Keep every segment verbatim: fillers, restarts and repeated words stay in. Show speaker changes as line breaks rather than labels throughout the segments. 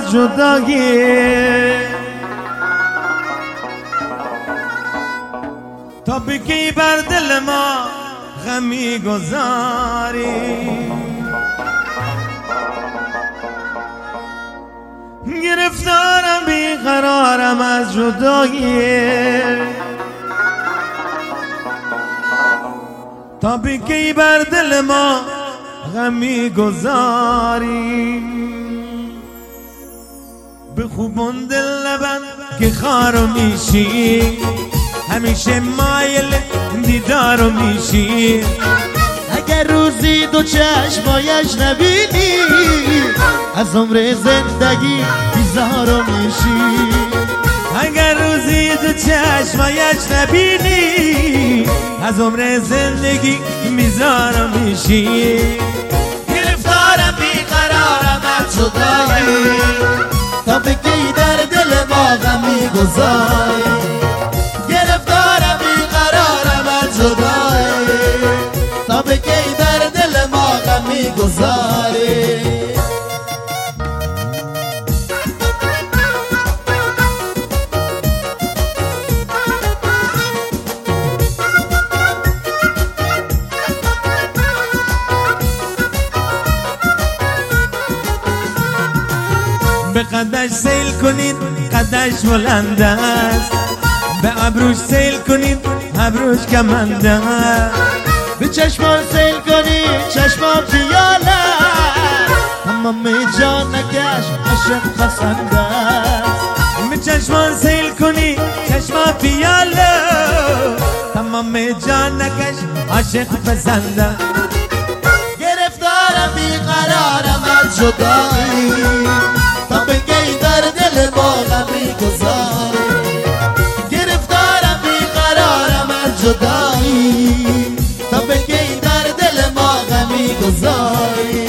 از جدایی، تا بکی بر دل ما غمی گذاری. گرفتارم بیقرارم از جدایی، تا بکی بر دل ما غمی گذاری. به خوبون دل لبن که خارو میشی، همیشه مایل دیدارو میشی.
اگر روزی دو چشمایش نبینی، از عمر زندگی بیزارو میشی.
اگر روزی دو چشمایش نبینی، از عمر زندگی بیزارو میشی.
گرفتارم بیقرارم از جدایی، تا بگی در دل ما غمی گذاری. گرفتارم بیقرارم از جدایی، تا بگی در دل ما غمی گذاری.
به قدش سیل کنید قدش بلند است، به ابروش سیل کنید ابروش کمند است.
به چشمان سیل کنید چشمان پیاله، تمام جانکش عشق پسند است.
به چشمان سیل کنید چشمان پیاله، تمام جانکش عشق پسند است.
گرفتارم بیقرارم از جدایی، تا بگی در دل ما غمی گذاری. گرفتارم بیقرارم از جدایی، تا بگی در دل ما غمی گذاری.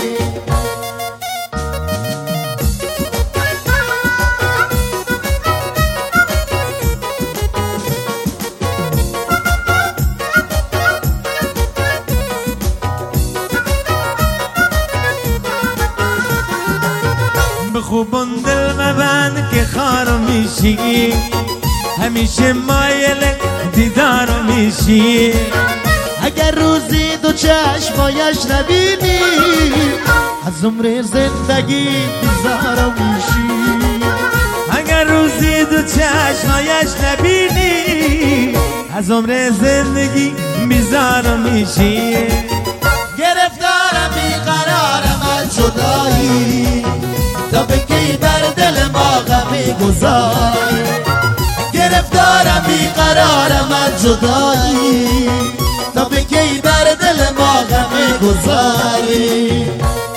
به خوبون دل مبند که خارو میشی، همیشه مایل دیدارو میشی.
اگر روزی دو چشمایش نبینی، از عمر زندگی بیزارو میشی.
اگر روزی دو چشمایش نبینی، از عمر زندگی بیزارو میشی.
گرفتارم بیقرارم از جدایی، تا بگی بر دل ما غمی گذاری. گرفتارم بیقرارم از جدایی، تا بگی بر دل ما غمی گذاری.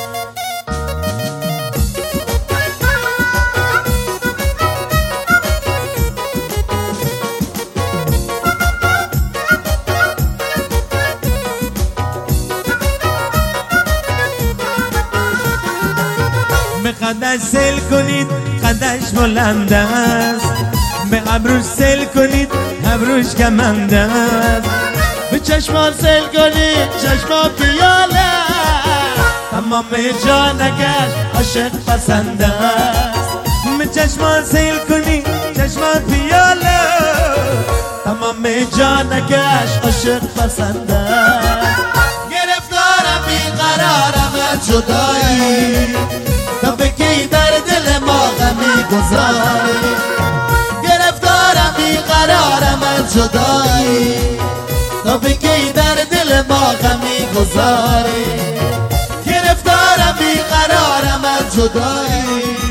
به قدش سیل کنید قدش بلند است، به ابروش سیل کنید ابروش کمند است.
به چشمان سیل کنید چشمان پیاله،
تمام جانکش عشق پسند است. به چشمان سیل کنید چشمان پیاله، تمام جانکش عشق پسند است.
گرفتارم بیقرارم از جدایی، تا بگی در دل ما غمی گذاری. گرفتارم بیقرارم از جدایی، تا بگی در دل ما غمی گذاری. گرفتارم بیقرارم از جدایی،